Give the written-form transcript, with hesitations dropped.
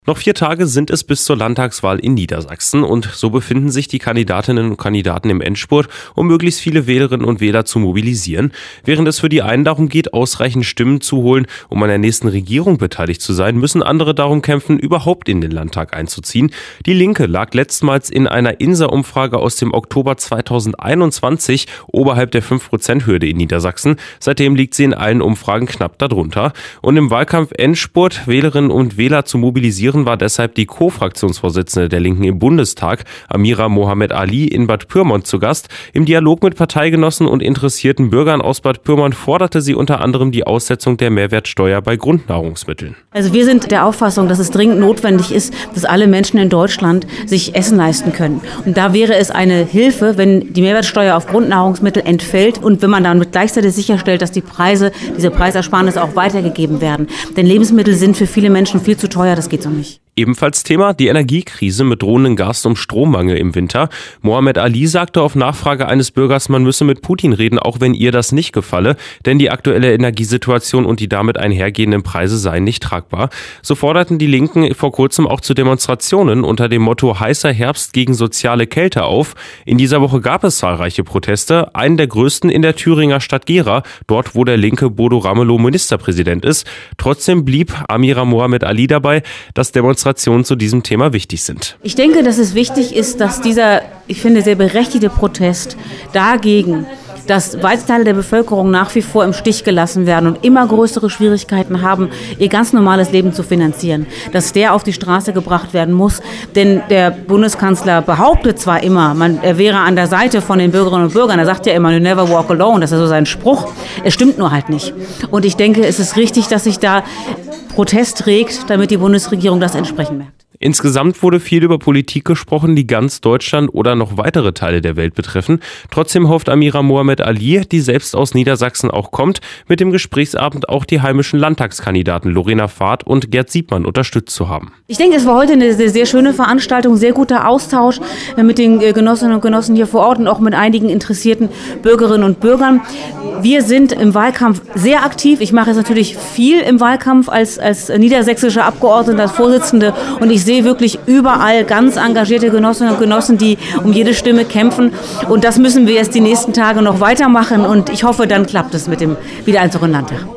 Noch 4 Tage sind es bis zur Landtagswahl in Niedersachsen und so befinden sich die Kandidatinnen und Kandidaten im Endspurt, um möglichst viele Wählerinnen und Wähler zu mobilisieren. Während es für die einen darum geht, ausreichend Stimmen zu holen, um an der nächsten Regierung beteiligt zu sein, müssen andere darum kämpfen, überhaupt in den Landtag einzuziehen. Die Linke lag letztmals in einer INSA-Umfrage aus dem Oktober 2021 oberhalb der 5%-Hürde in Niedersachsen. Seitdem liegt sie in allen Umfragen knapp darunter. Und im Wahlkampf Endspurt Wählerinnen und Wähler zu mobilisieren, war deshalb die Co-Fraktionsvorsitzende der Linken im Bundestag, Amira Mohamed Ali, in Bad Pyrmont zu Gast. Im Dialog mit Parteigenossen und interessierten Bürgern aus Bad Pyrmont forderte sie unter anderem die Aussetzung der Mehrwertsteuer bei Grundnahrungsmitteln. Also wir sind der Auffassung, dass es dringend notwendig ist, dass alle Menschen in Deutschland sich Essen leisten können. Und da wäre es eine Hilfe, wenn die Mehrwertsteuer auf Grundnahrungsmittel entfällt und wenn man damit gleichzeitig sicherstellt, dass diese Preisersparnisse auch weitergegeben werden. Denn Lebensmittel sind für viele Menschen viel zu teuer, das geht so nicht. Ebenfalls Thema die Energiekrise mit drohenden Gas- und Strommangel im Winter. Mohamed Ali sagte auf Nachfrage eines Bürgers, man müsse mit Putin reden, auch wenn ihr das nicht gefalle, denn die aktuelle Energiesituation und die damit einhergehenden Preise seien nicht tragbar. So forderten die Linken vor kurzem auch zu Demonstrationen unter dem Motto heißer Herbst gegen soziale Kälte auf. In dieser Woche gab es zahlreiche Proteste, einen der größten in der Thüringer Stadt Gera, dort wo der linke Bodo Ramelow Ministerpräsident ist. Trotzdem blieb Amira Mohamed Ali dabei, dass Demonstrationen zu diesem Thema wichtig sind. Ich denke, dass es wichtig ist, dass dieser, ich finde, sehr berechtigte Protest dagegen, dass weite Teile der Bevölkerung nach wie vor im Stich gelassen werden und immer größere Schwierigkeiten haben, ihr ganz normales Leben zu finanzieren, dass der auf die Straße gebracht werden muss. Denn der Bundeskanzler behauptet zwar immer, er wäre an der Seite von den Bürgerinnen und Bürgern, er sagt ja immer, you never walk alone, das ist so sein Spruch. Es stimmt nur halt nicht. Und ich denke, es ist richtig, dass sich da Protest regt, damit die Bundesregierung das entsprechend merkt. Insgesamt wurde viel über Politik gesprochen, die ganz Deutschland oder noch weitere Teile der Welt betreffen. Trotzdem hofft Amira Mohamed Ali, die selbst aus Niedersachsen auch kommt, mit dem Gesprächsabend auch die heimischen Landtagskandidaten Lorena Fahrt und Gerd Siebmann unterstützt zu haben. Ich denke, es war heute eine sehr schöne Veranstaltung, sehr guter Austausch mit den Genossinnen und Genossen hier vor Ort und auch mit einigen interessierten Bürgerinnen und Bürgern. Wir sind im Wahlkampf sehr aktiv. Ich mache jetzt natürlich viel im Wahlkampf als niedersächsische Abgeordnete, als Vorsitzende und ich sehe wirklich überall ganz engagierte Genossinnen und Genossen, die um jede Stimme kämpfen. Und das müssen wir jetzt die nächsten Tage noch weitermachen. Und ich hoffe, dann klappt es mit dem Wiedereinzug in den Landtag.